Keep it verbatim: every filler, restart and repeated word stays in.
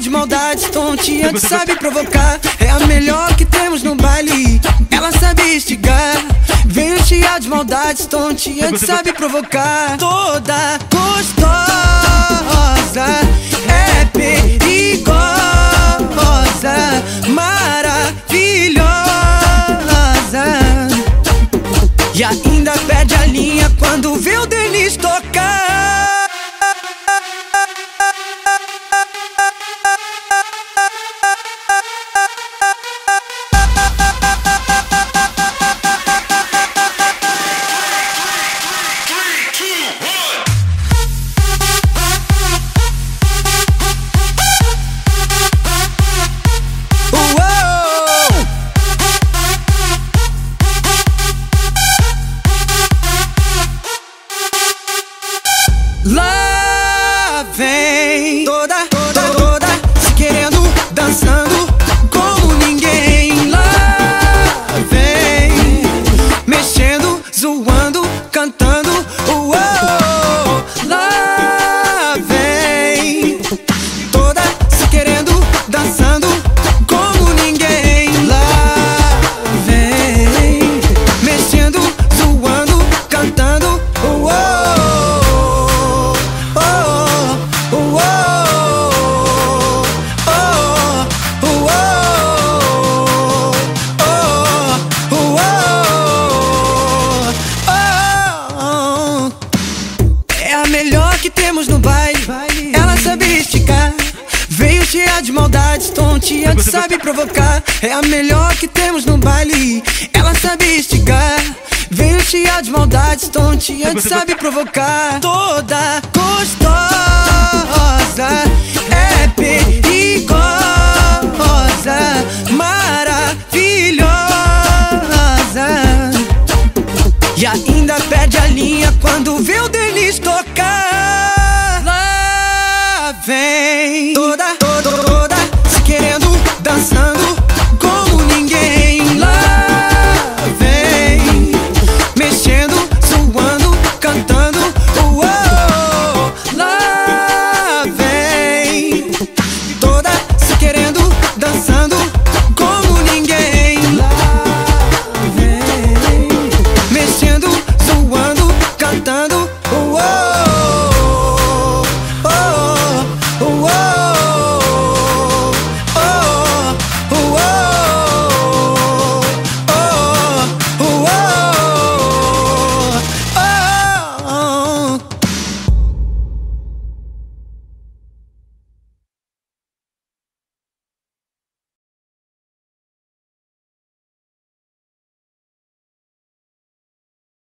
de maldade, tonteante, sabe provocar. É a melhor que temos no baile, ela sabe instigar. Vem cheia de maldade, tonteante, sabe provocar. Toda gostosa, é perigosa, maravilhosa, e ainda perde a linha quando vê o Denis tocar. Lá vem toda, toda, toda se querendo, dançando como ninguém. Lá vem mexendo, zoando, cantando. Uou! Lá vem toda se querendo, dançando como ninguém. Lá vem mexendo, zoando, cantando. Uou! É a melhor que temos no baile, ela sabe esticar. Veio cheia de maldade, tonteante, sabe provocar. É a melhor que temos no baile, ela sabe esticar. Veio cheia de maldade, tonteante, sabe provocar. Toda gostosa, é perigosa, maravilhosa, e ainda perde a linha quando vê o Denis tocar.